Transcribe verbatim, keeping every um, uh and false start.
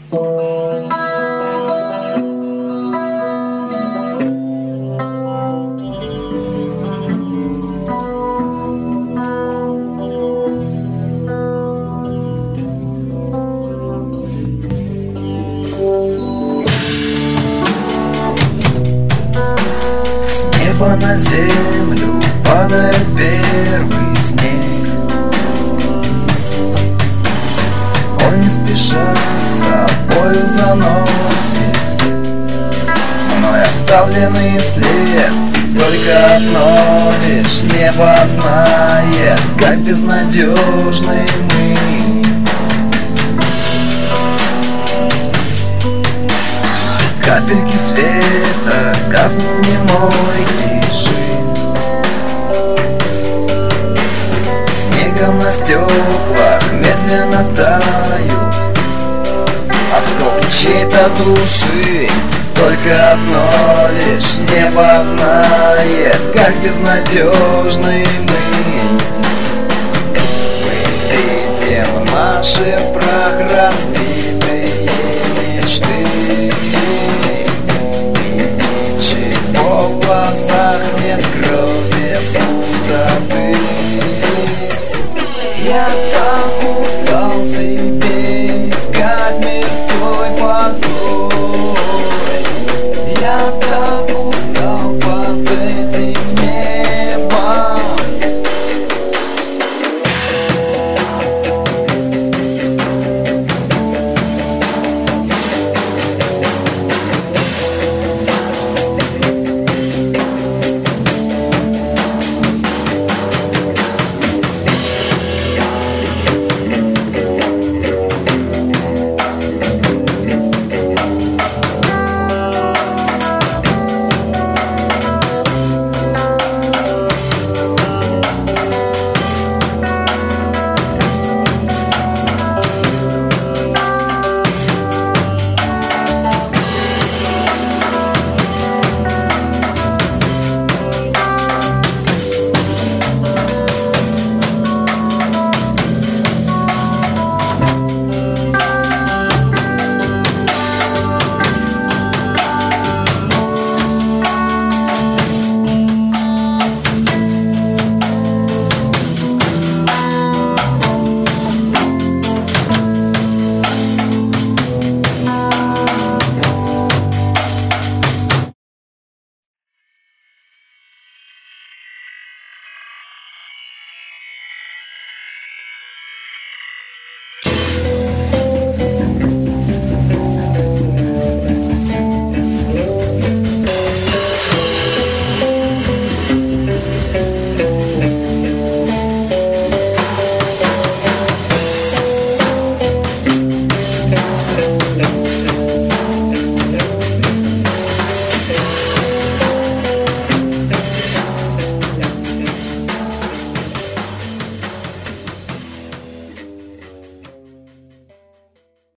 На землю падает первый снег. Он не спеша с собою заносит мной оставленный след. Только одно лишь небо знает, как безнадежны мы. Капельки света гаснут в немой тиши. Снегом на стеклах медленно тают осколки чьей-то души. Только одно лишь небо знает, как безнадежны мы. Мы видим наши прах разбитые мечты. В глазах нет крови, пустоты. Я так устал в себе искать мирской покой. Я так устал под этим небом.